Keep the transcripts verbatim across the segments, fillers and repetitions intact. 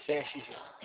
Teste.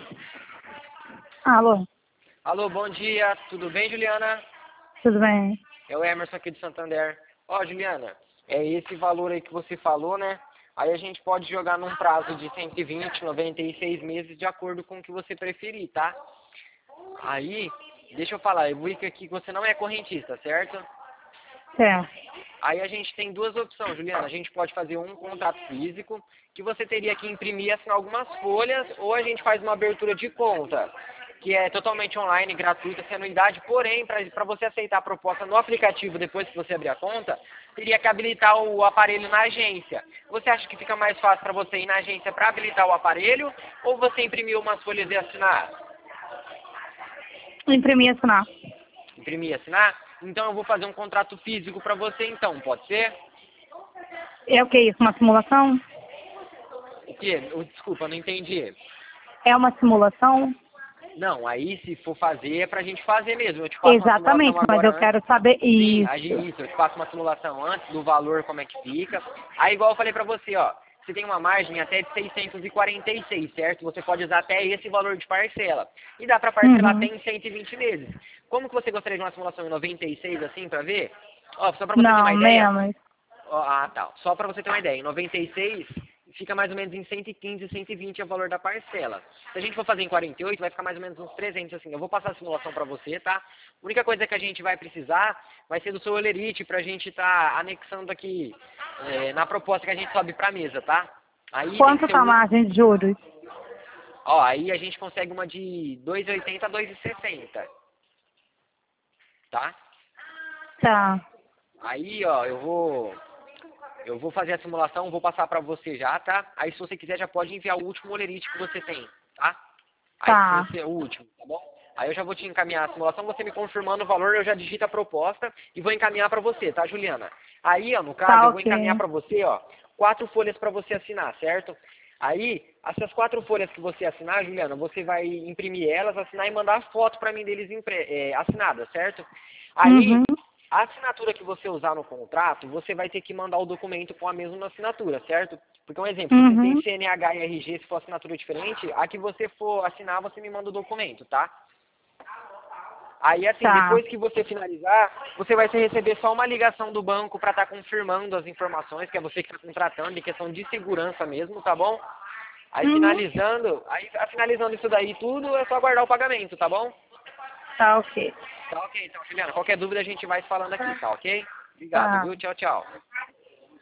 Alô, Alô, bom dia. Tudo bem, Juliana? tudo bem? É o Emerson aqui de Santander. Ó, Juliana, é esse valor aí que você falou, né? Aí a gente pode jogar num prazo de cento e vinte, noventa e seis meses, de acordo com o que você preferir, tá? Aí, deixa eu falar, eu vi que aqui você não é correntista, certo? Certo. Aí a gente tem duas opções, Juliana. A gente pode fazer um contrato físico, que você teria que imprimir e assinar algumas folhas, ou a gente faz uma abertura de conta, que é totalmente online, gratuita, sem anuidade. Porém, para você aceitar a proposta no aplicativo depois que você abrir a conta, teria que habilitar o aparelho na agência. Você acha que fica mais fácil para você ir na agência para habilitar o aparelho, ou você imprimir umas folhas e assinar? Imprimir e assinar. Imprimir e assinar? Então eu vou fazer um contrato físico para você então, pode ser? É o que isso? Uma simulação? O quê? Oh, desculpa, não entendi. É uma simulação? Não, aí se for fazer é pra gente fazer mesmo. Eu te faço uma Exatamente, simulação mas agora eu antes. quero saber Sim, isso. aí isso, eu te faço uma simulação antes do valor, como é que fica. Aí igual eu falei pra você, ó, você tem uma margem até de seiscentos e quarenta e seis, certo? Você pode usar até esse valor de parcela. E dá pra parcelar até Uhum. em cento e vinte meses. Como que você gostaria de uma simulação em noventa e seis assim pra ver? Ó, só pra você ter uma Não, ideia. menos. Ó, ah, tá. Só pra você ter uma ideia, em noventa e seis fica mais ou menos em cento e quinze, cento e vinte é o valor da parcela. Se a gente for fazer em quarenta e oito, vai ficar mais ou menos uns trezentos, assim. Eu vou passar a simulação pra você, tá? A única coisa que a gente vai precisar vai ser do seu olerite pra gente tá anexando aqui é, na proposta que a gente sobe pra mesa, tá? Aí tem que Quanto ser tá a o... margem de juros? Ó, aí a gente consegue uma de dois e oitenta a dois e sessenta, tá? Tá. Aí, ó, eu vou... Eu vou fazer a simulação, vou passar pra você já, tá? Aí se você quiser já pode enviar o último olerite que você tem, tá? Aí se Tá. você, o último, tá bom? Aí eu já vou te encaminhar a simulação, você me confirmando o valor, eu já digito a proposta e vou encaminhar pra você, tá, Juliana? Aí, ó, no caso, Tá eu vou encaminhar ok. pra você, ó, quatro folhas pra você assinar, certo? Aí, essas quatro folhas que você assinar, Juliana, você vai imprimir elas, assinar e mandar foto pra mim deles impre- é, assinadas, certo? Aí, Uhum. a assinatura que você usar no contrato, você vai ter que mandar o documento com a mesma assinatura, certo? Porque um exemplo, se você tem Uhum. C N H e R G, se for assinatura diferente, a que você for assinar, você me manda o documento, tá? Aí assim, Tá. depois que você finalizar, você vai receber só uma ligação do banco para estar confirmando as informações, que é você que está contratando, em questão de segurança mesmo, tá bom? Aí Uhum. finalizando, aí finalizando isso daí tudo, é só aguardar o pagamento, tá bom? Tá ok. Tá ok, então, Juliana, qualquer dúvida a gente vai falando aqui, tá ok? Obrigado, Tá. viu? Tchau, tchau.